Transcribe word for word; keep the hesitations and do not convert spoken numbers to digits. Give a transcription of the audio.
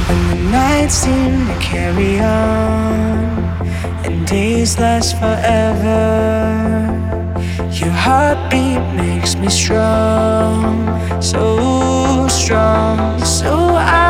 When the nights seem to carry on and days last forever, your heartbeat makes me strong, so strong. So I